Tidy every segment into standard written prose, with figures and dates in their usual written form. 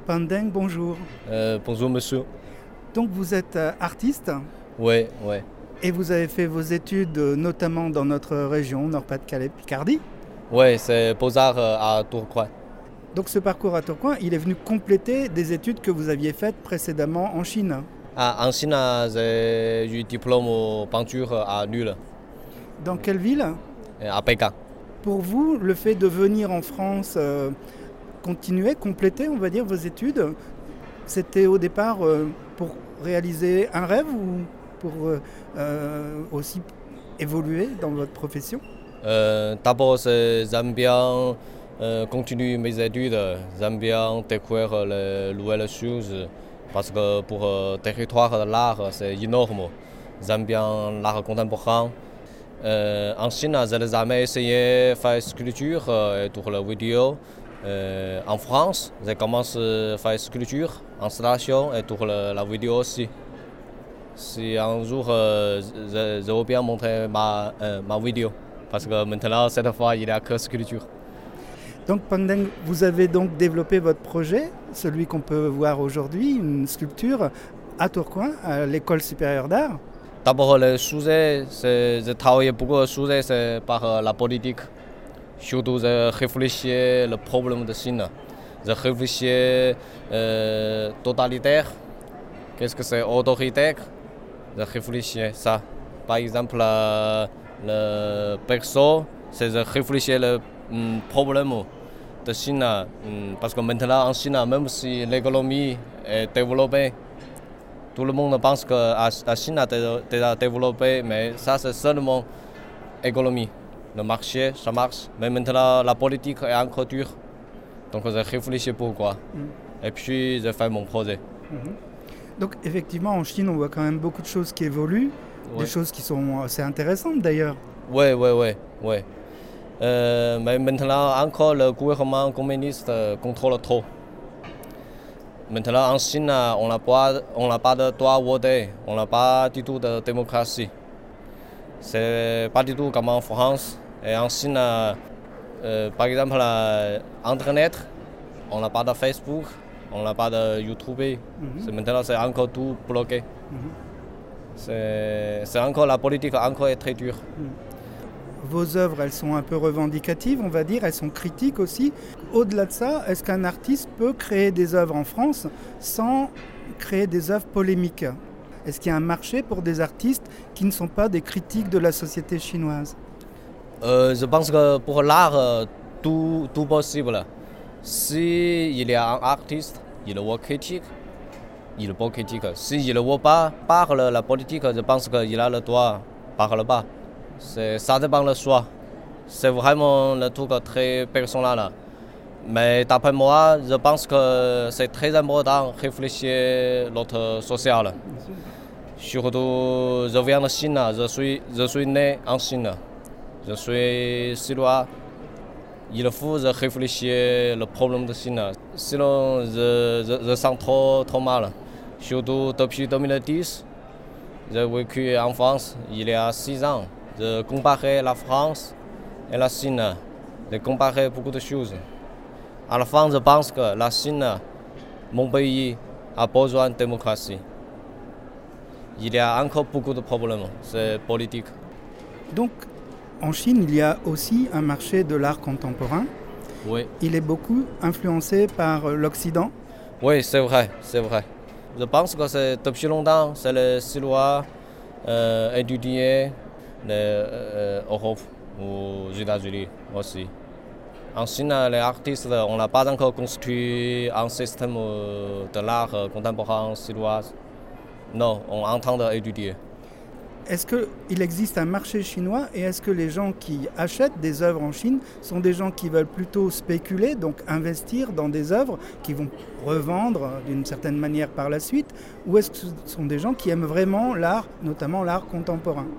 Pandeng, bonjour. Bonjour monsieur. Donc vous êtes artiste Oui. et vous avez fait vos études notamment dans notre région, Nord-Pas-de-Calais-Picardie. Oui, c'est Beaux-Arts à Tourcoing. Donc ce parcours à Tourcoing, il est venu compléter des études que vous aviez faites précédemment en Chine. En Chine, j'ai eu diplôme en peinture à Lille, Dans quelle ville? à Pékin. Pour vous, le fait de venir en France continuer, compléter, on va dire, vos études, c'était au départ pour réaliser un rêve ou pour aussi évoluer dans votre profession? D'abord, j'aime bien continuer mes études, j'aime bien découvrir les nouvelles choses parce que pour le territoire de l'art, c'est énorme. J'aime bien l'art contemporain. En Chine, j'ai jamais essayé de faire sculpture et pour la vidéo. En France, j'ai commencé à faire sculpture, installation et pour la vidéo aussi. Si un jour je veux bien montrer ma vidéo, parce que maintenant, cette fois, il n'y a que sculpture. Donc Pandeng, vous avez donc développé votre projet, celui qu'on peut voir aujourd'hui, une sculpture à Tourcoing, à l'École supérieure d'art. D'abord, le sujet, j'ai travaillé beaucoup sur le sujet, c'est par la politique. Surtout, j'ai réfléchi le problème de Chine. J'ai réfléchi totalitaire. Qu'est-ce que c'est autoritaire? J'ai réfléchi ça. Par exemple, le perso, c'est de réfléchir le problème de Chine. Parce que maintenant, en Chine, même si l'économie est développée, tout le monde pense que la Chine a déjà développé, mais ça, c'est seulement l'économie. Le marché, ça marche. Mais maintenant, la politique est encore dure. Donc, j'ai réfléchi pourquoi. Et puis, j'ai fait mon projet. Donc, effectivement, en Chine, on voit quand même beaucoup de choses qui évoluent, des choses qui sont assez intéressantes d'ailleurs. Oui. Mais maintenant, encore, le gouvernement communiste contrôle trop. Maintenant, en Chine, on n'a pas de droit voter, on n'a pas du tout de démocratie. C'est pas du tout comme en France. Et en Chine, par exemple, Internet, on n'a pas de Facebook, on n'a pas de YouTube. Maintenant, c'est encore tout bloqué. C'est encore la politique encore est très dure. Vos œuvres, elles sont un peu revendicatives, on va dire, elles sont critiques aussi. Au-delà de ça, est-ce qu'un artiste peut créer des œuvres en France sans créer des œuvres polémiques? Est-ce qu'il y a un marché pour des artistes qui ne sont pas des critiques de la société chinoise? Je pense que pour l'art, tout possible. S'il y a un artiste, il veut critique, il peut critiquer. S'il ne veut pas parler la politique, je pense qu'il a le droit de parler pas. Ça dépend de soi. C'est vraiment le truc très personnel. Mais d'après moi, je pense que c'est très important de réfléchir à notre social. Surtout, je viens de Chine, je suis né en Chine. Je suis chinois. Il faut réfléchir le problème de Chine. Sinon, je sens trop mal. Surtout depuis 2010, j'ai vécu en France il y a 6 ans. Je comparais la France et la Chine. J'ai comparé beaucoup de choses. À la fin, je pense que la Chine, mon pays, a besoin de démocratie. Il y a encore beaucoup de problèmes, c'est politique. Donc, en Chine, il y a aussi un marché de l'art contemporain. Oui. Il est beaucoup influencé par l'Occident. Oui, c'est vrai. Je pense que c'est depuis longtemps, c'est les Chinois étudiés l'Europe ou aux États-Unis aussi. En Chine, les artistes, on n'a pas encore construit un système de l'art contemporain chinois. Non, on est en train d'étudier. Est-ce qu'il existe un marché chinois et est-ce que les gens qui achètent des œuvres en Chine sont des gens qui veulent plutôt spéculer, donc investir dans des œuvres qui vont revendre d'une certaine manière par la suite, ou est-ce que ce sont des gens qui aiment vraiment l'art, notamment l'art contemporain?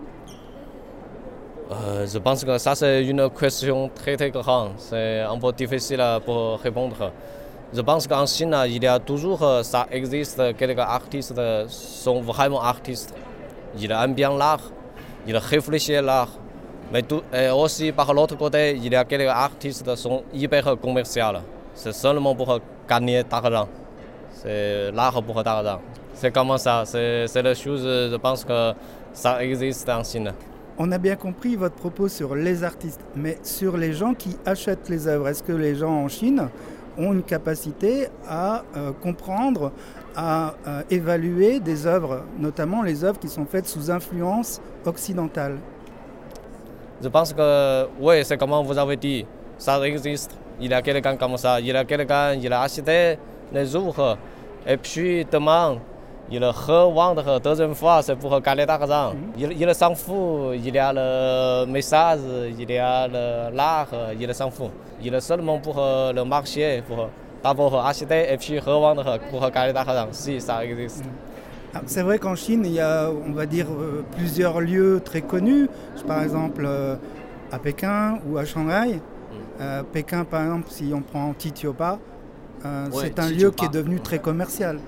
Je pense que ça c'est une question très grande, c'est un peu difficile pour répondre. Je pense qu'en Chine, il y a toujours, ça existe, quelques artistes sont vraiment artistes. Ils aiment bien l'art, ils réfléchissent à l'art. Mais aussi par l'autre côté, il y a quelques artistes qui sont hyper commerciaux. C'est seulement pour gagner de l'argent. c'est l'art pour d'argent. C'est comme ça, c'est la chose, je pense que ça existe en Chine. On a bien compris votre propos sur les artistes, mais sur les gens qui achètent les œuvres, est-ce que les gens en Chine ont une capacité à comprendre, à évaluer des œuvres, notamment les œuvres qui sont faites sous influence occidentale? Je pense que, oui, c'est comme vous avez dit, ça existe. Il y a quelqu'un comme ça, il y a quelqu'un, il a acheté les œuvres, et puis demain, il revend deuxième fois, c'est pour gagner d'argent. Il s'en fout, il y a le message, il y a l'art, il s'en fout. Il est seulement pour le marché, pour d'abord acheter et puis revendre pour gagner d'argent, si ça existe. C'est vrai qu'en Chine, il y a, on va dire, plusieurs lieux très connus. Par exemple, à Pékin ou à Shanghai. Pékin, par exemple, si on prend Titiupa, c'est un lieu qui est devenu très commercial.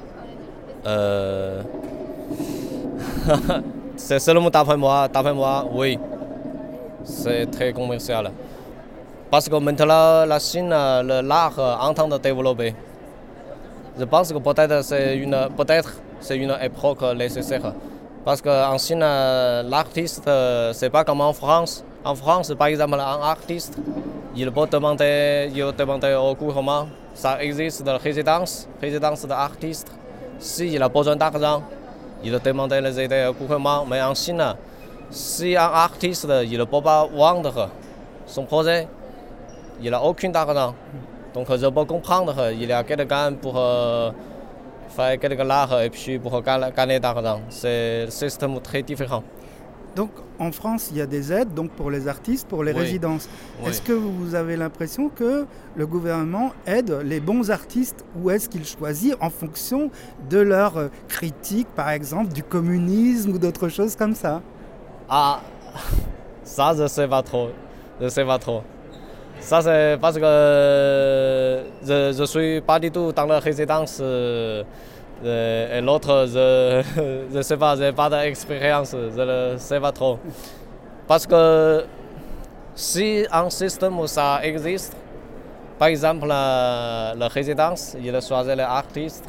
C'est seulement d'après moi, oui. C'est très commercial. Parce que maintenant, la Chine, l'art est en train de développer. Je pense que peut-être c'est une époque nécessaire. Parce qu'en Chine, l'artiste, c'est pas comme en France. En France, par exemple, un artiste, il peut demander au gouvernement, ça existe de résidence d'artiste. S'il a besoin d'argent, il demande les aides au gouvernement. Mais en Chine, si un artiste il ne peut pas vendre son projet, il n'a aucun argent. Donc je peux comprendre, il y a quelqu'un pour faire quelque l'art et puis pour gagner d'argent. C'est un système très différent. Donc en France, il y a des aides donc pour les artistes, pour les résidences. Oui. Est-ce que vous avez l'impression que le gouvernement aide les bons artistes ou est-ce qu'il choisit en fonction de leur critique, par exemple, du communisme ou d'autres choses comme ça? Ah, ça je ne sais pas trop. Ça c'est parce que je ne suis pas du tout dans la résidence. Et l'autre, je ne sais pas, je n'ai pas d'expérience, je ne sais pas trop. Parce que si un système ça existe, par exemple la résidence, il choisit les artistes,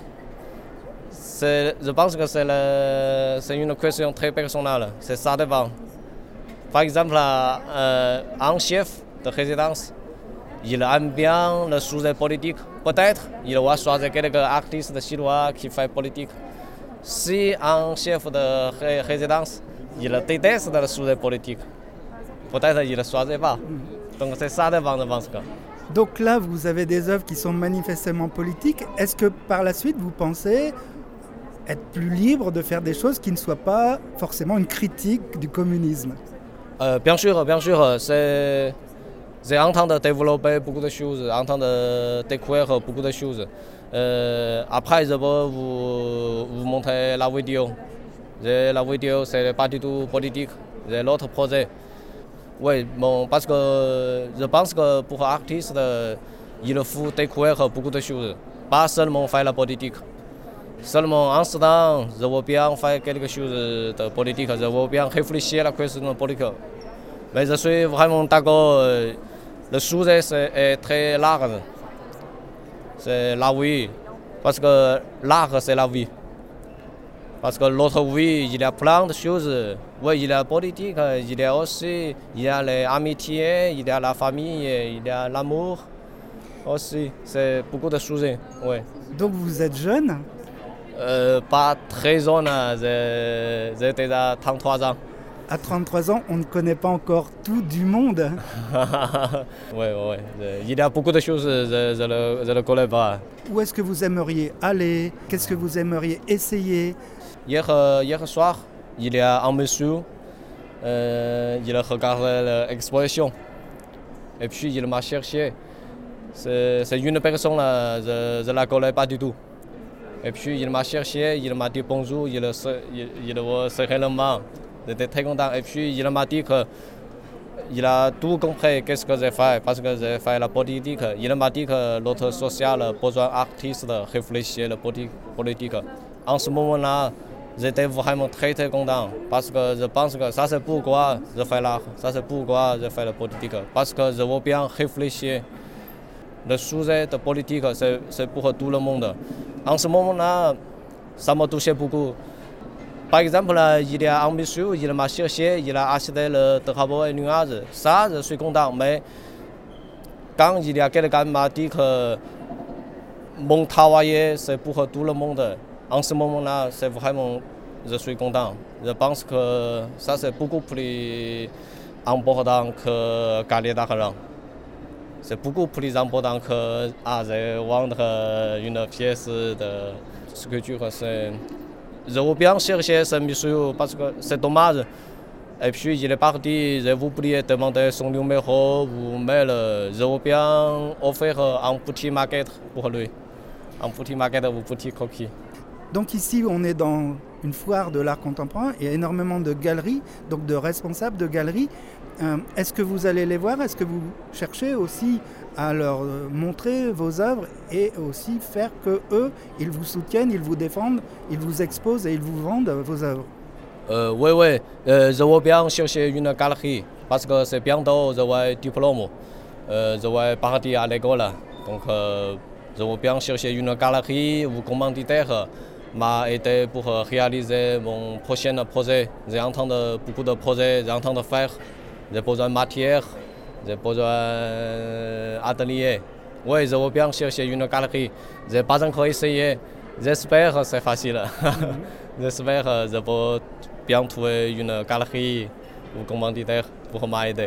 je pense que c'est une question très personnelle, ça dépend. Par exemple, un chef de résidence, il aime bien le sujet politique. Peut-être il va choisir quelques artistes chinois qui font politique. Si un chef de résidence, il déteste le sujet politique, peut-être il ne choisit pas. Donc c'est ça dépend, je pense. Donc là, vous avez des œuvres qui sont manifestement politiques. Est-ce que par la suite, vous pensez être plus libre de faire des choses qui ne soient pas forcément une critique du communisme? Bien sûr, c'est en train de développer beaucoup de choses, en train de découvrir beaucoup de choses. Après, je peux vous montrer la vidéo. La vidéo, c'est pas du tout politique, c'est l'autre projet. Oui, bon, parce que je pense que pour un artiste, il faut découvrir beaucoup de choses, pas seulement faire la politique. Seulement en ce temps, je veux bien faire quelque chose de politique, je veux bien réfléchir à la question politique. Mais je suis vraiment d'accord. Le sujet est très large. C'est la vie. Parce que l'art, c'est la vie. Parce que l'autre vie, il y a plein de choses. Oui, il y a la politique, il y a les amitiés, il y a la famille, il y a l'amour aussi. C'est beaucoup de sujets. Oui. Donc vous êtes jeune? Pas très jeune, j'ai déjà 33 ans. À 33 ans, on ne connaît pas encore tout du monde. Oui. Il y a beaucoup de choses, je ne le connais pas. Où est-ce que vous aimeriez aller? Qu'est-ce que vous aimeriez essayer? Hier soir, il y a un monsieur, il a regardé l'exposition. Et puis il m'a cherché. C'est une personne, je ne la connais pas du tout. Et puis il m'a cherché, il m'a dit bonjour, il veut serrer la main. J'étais très content. Et puis il m'a dit qu'il a tout compris qu'est-ce que j'ai fait, parce que j'ai fait la politique. Il m'a dit que l'autre social a besoin d'artistes de réfléchir à la politique. En ce moment-là, j'étais vraiment très content, parce que je pense que ça c'est pourquoi je fais l'art, ça c'est pourquoi je fais la politique. Parce que je veux bien réfléchir. Le sujet de politique, c'est pour tout le monde. En ce moment-là, ça m'a touché beaucoup. Par exemple, il est ambitieux, il m'a cherché, il a acheté le travaux et nuages. Ça, je suis content. Mais quand il y a quelqu'un qui m'a dit que mon travail, c'est pour tout le monde, en ce moment-là, c'est vraiment, je suis content. Je pense que ça, c'est beaucoup plus important que gagner d'argent. C'est beaucoup plus important que de vendre une pièce de sculpture. Je veux bien chercher ce monsieur parce que c'est dommage. Et puis il est parti, je vous prie de demander son numéro ou mail. Je veux bien offrir un petit maquette pour lui. Un petit maquette ou petit croquis. Donc ici, on est dans une foire de l'art contemporain. Il y a énormément de galeries, donc de responsables de galeries. Est-ce que vous allez les voir? Est-ce que vous cherchez aussi à leur montrer vos œuvres et aussi faire que eux, ils vous soutiennent, ils vous défendent, ils vous exposent et ils vous vendent vos œuvres? Oui, je veux bien chercher une galerie parce que c'est bientôt je vais diplôme. Je vais partir à l'école. Donc je veux bien chercher une galerie ou commanditaire m'a aidé pour réaliser mon prochain projet. J'ai entendu beaucoup de projets, j'ai entendu faire. J'ai besoin de matière, j'ai besoin d'atelier. Oui, je veux bien chercher une galerie. Je n'ai pas encore essayé. J'espère que c'est facile. J'espère que je peux bien trouver une galerie ou commanditaire pour m'aider.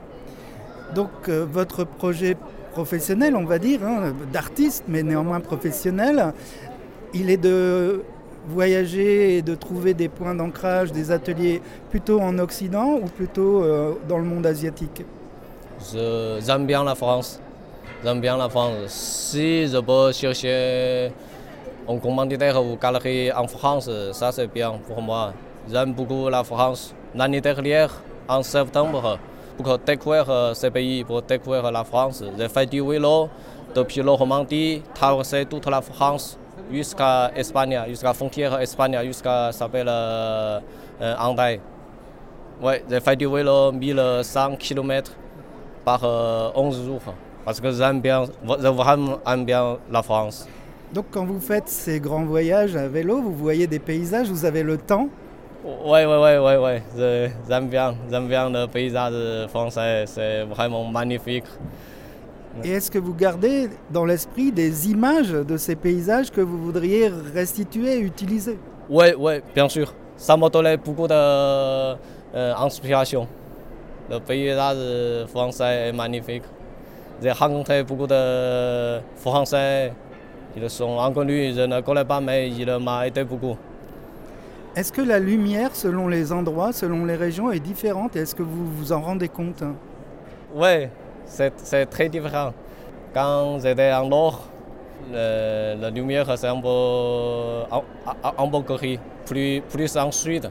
Donc votre projet professionnel, on va dire, d'artiste, mais néanmoins professionnel, il est de voyager et de trouver des points d'ancrage, des ateliers plutôt en Occident ou plutôt dans le monde asiatique? J'aime bien la France. J'aime bien la France. Si je peux chercher un commanditaire ou galerie en France, ça c'est bien pour moi. J'aime beaucoup la France. L'année dernière, en septembre, pour découvrir ce pays, pour découvrir la France, j'ai fait du vélo depuis la Romandie, traverser toute la France. Jusqu'à Espagne, jusqu'à la frontière Espagne, jusqu'à s'appelle Andaille. Ouais, j'ai fait du vélo 1100 km par 11 jours parce que j'aime bien, je vraiment aime bien la France. Donc quand vous faites ces grands voyages à vélo, vous voyez des paysages, vous avez le temps? Ouais. J'aime bien le paysage français, c'est vraiment magnifique. Et est-ce que vous gardez dans l'esprit des images de ces paysages que vous voudriez restituer et utiliser? Oui, bien sûr. Ça m'a donné beaucoup d'inspiration. Le paysage français est magnifique. J'ai rencontré beaucoup de Français. Ils sont inconnus, je ne connais pas, mais ils m'ont aidé beaucoup. Est-ce que la lumière, selon les endroits, selon les régions, est différente? Est-ce que vous vous en rendez compte? Oui. C'est très différent. Quand j'étais en nord, la lumière c'est un peu gris. Plus en sud,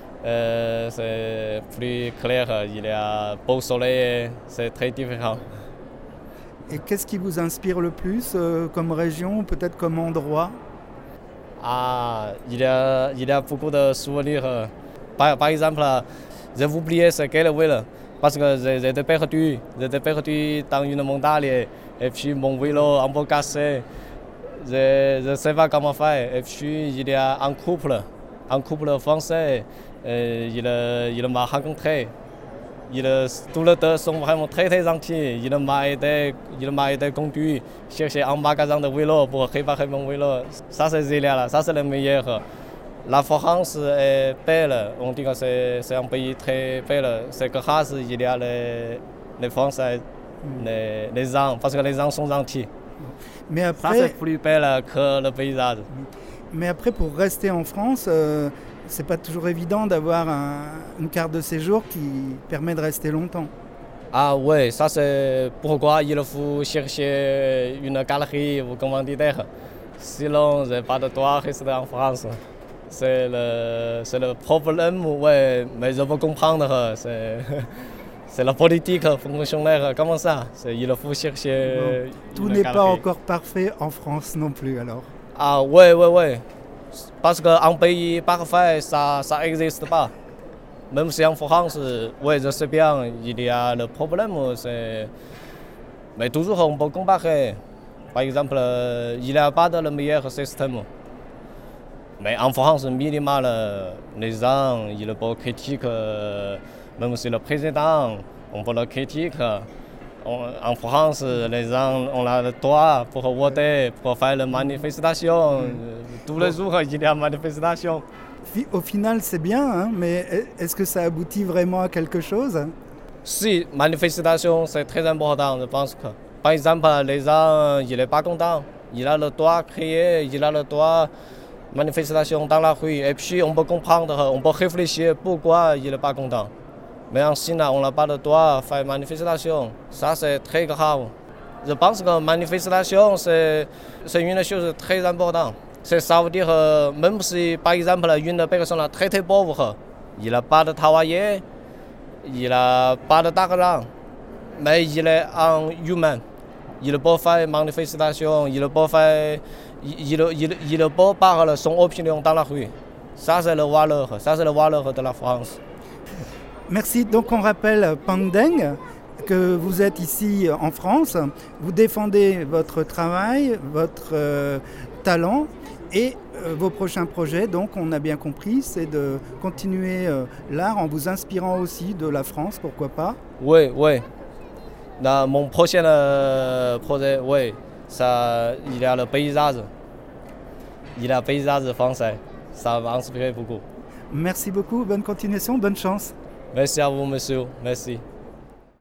c'est plus clair. Il y a beau soleil, c'est très différent. Et qu'est-ce qui vous inspire le plus comme région, peut-être comme endroit? Il y a beaucoup de souvenirs. Par exemple, j'ai oublié c'est quelle ville. Parce que j'étais perdu dans une montagne et puis mon vélo un peu cassé. Je ne sais pas comment faire. Et puis il y a un couple français, il m'a rencontré. Tous les deux sont vraiment très gentils. Il m'a aidé à conduire, chercher un magasin de vélo pour réparer mon vélo. Ça c'est génial, ça c'est le meilleur. La France est belle, on dit que c'est un pays très belle. C'est grâce qu'il y a les Français, les gens, parce que les gens sont gentils. Mais après, ça c'est plus belle que le paysage. Mais après, pour rester en France, c'est pas toujours évident d'avoir une carte de séjour qui permet de rester longtemps. Oui, ça c'est pourquoi il faut chercher une galerie ou commanditaire. Sinon, je n'ai pas de droit de rester en France. C'est le problème, ouais, mais je peux comprendre. C'est la politique fonctionnaire, comment ça? Il faut chercher. Tout n'est pas encore parfait en France non plus alors. Ouais. Parce qu'un pays parfait, ça n'existe pas. Même si en France, ouais, je sais bien, il y a le problème. Mais toujours on peut comparer. Par exemple, il n'y a pas de le meilleur système. Mais en France, minimal, les gens, ils peuvent critiquer, même si le président, on peut le critiquer. En France, les gens ont le droit pour voter, pour faire la manifestation. Tous les jours, il y a manifestation. Au final, c'est bien, hein, mais est-ce que ça aboutit vraiment à quelque chose? Si, manifestation, c'est très important, je pense que. Par exemple, les gens, ils ne sont pas contents. Il a le droit de crier, il a le droit de manifestation dans la rue. Et puis, on peut comprendre, on peut réfléchir pourquoi il n'est pas content. Mais en Chine, on n'a pas le droit de faire manifestation. Ça, c'est très grave. Je pense que la manifestation, c'est une chose très importante. Ça veut dire, même si, par exemple, une personne est très pauvre, il n'a pas de travail, il n'a pas d'argent, mais il est un humain. Il peut faire manifestation, il peut parler son opinion dans la rue. Ça, c'est la valeur de la France. Merci. Donc on rappelle Pang Deng, que vous êtes ici en France, vous défendez votre travail, votre talent et vos prochains projets. Donc on a bien compris, c'est de continuer l'art en vous inspirant aussi de la France, pourquoi pas? Oui. Dans mon prochain projet, oui, il y a le paysage. Il y a le paysage français. Ça va inspirer beaucoup. Merci beaucoup, bonne continuation, bonne chance. Merci à vous, monsieur. Merci.